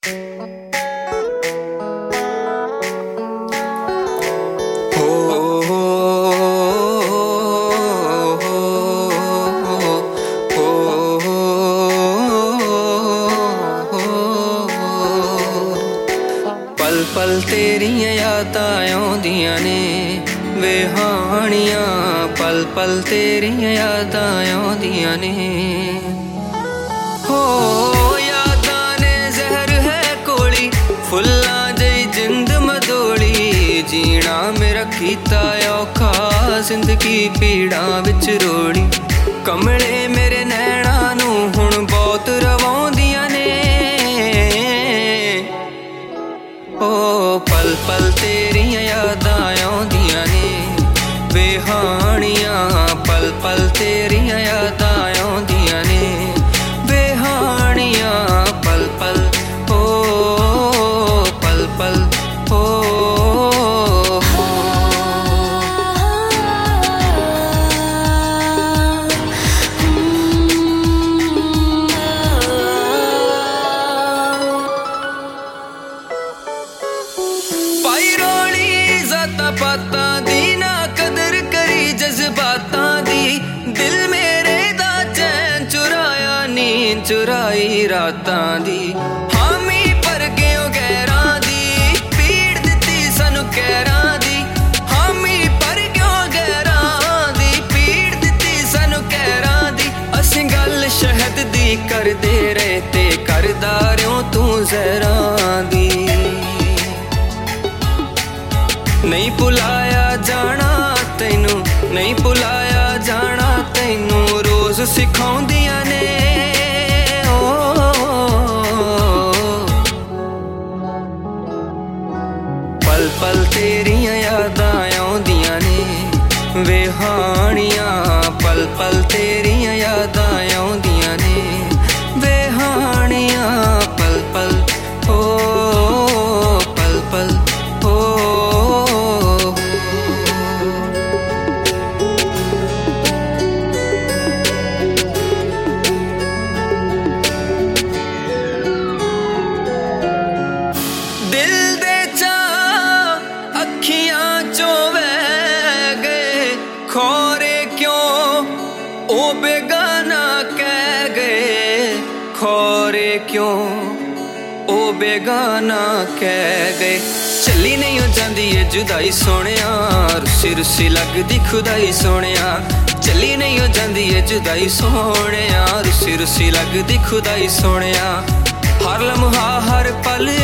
पल पल तेरियां यादां आउंदियां ने वे हानियां, पल पल तेरियां यादां आउंदियां ने। हो यादां ने जहर है कोली, फुल्लां जई जिंद मदोली, जीना मेरा कीता औखा, जिंदगी पीड़ां विच रोड़ी। कमले मेरे नैणा नूं हुण बहुत रवाउंदियां ने। ओ पल पल तेरियां यादां आउंदियां ने वे हानियां, पल पल तेरियां यादां आउंदियां ने वे हानियां, पल पल ओ पल पल ओ। बातां दी ना कदर करी जज्बातां दी, दिल मेरे दा चैन चुराया, नींद चुराई रातां दी। हामी पर गयो गैरां दी, पीड़ दित्ती सानू कैरां दी। हामी पर गयो गैरां दी, पीड़ दित्ती सानू कैरां दी। असीं गल शहद दी करदे रहे ते करदा रहो तू ज़हरां दी। नहीं भुलाया जाना तैनू, नहीं भुलाया जाना तैनू, रोज सिखाउंदियां ने। पल पल तेरियां यादां आउंदियां ने वे हानियां, पल पल तेरियां यादां आउंदियां ने वे हानियां, पल पल ओ पल पल ओ। खौरे क्यों ओ बेगाना कह गए, खौरे क्यों ओ बेगाना कह गए। चली नहीं हो जांदी ये जुदाई सोहणिया, रुसी रुसी लगदी खुदाई सोहणिया। चली नहीं हो जांदी ये जुदाई सोहणिया, रुसी रुसी लगदी खुदाई सोहणिया। हर लम्हा हर पल